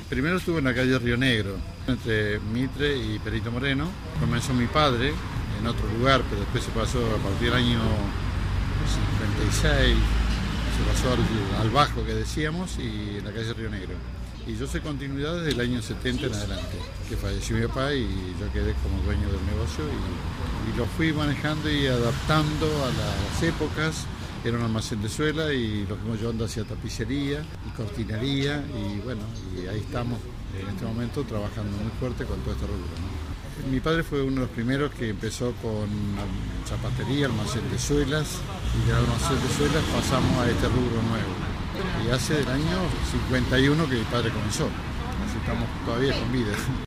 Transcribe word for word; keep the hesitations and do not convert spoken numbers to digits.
Primero estuve en la calle Río Negro, entre Mitre y Perito Moreno. Comenzó mi padre en otro lugar, pero después se pasó a partir del año cincuenta y seis, se pasó al, al Bajo que decíamos, y en la calle Río Negro. Y yo soy continuidad desde el año setenta en adelante, que falleció mi papá y yo quedé como dueño del negocio y, y lo fui manejando y adaptando a las épocas. Era un almacén de suela y lo fuimos llevando hacia tapicería y cortinería y bueno, y ahí estamos en este momento trabajando muy fuerte con todo este rubro, ¿no? Mi padre fue uno de los primeros que empezó con zapatería, almacén de suelas, y del almacén de suelas pasamos a este rubro nuevo. Y hace del año cincuenta y uno que mi padre comenzó, así estamos todavía con vida.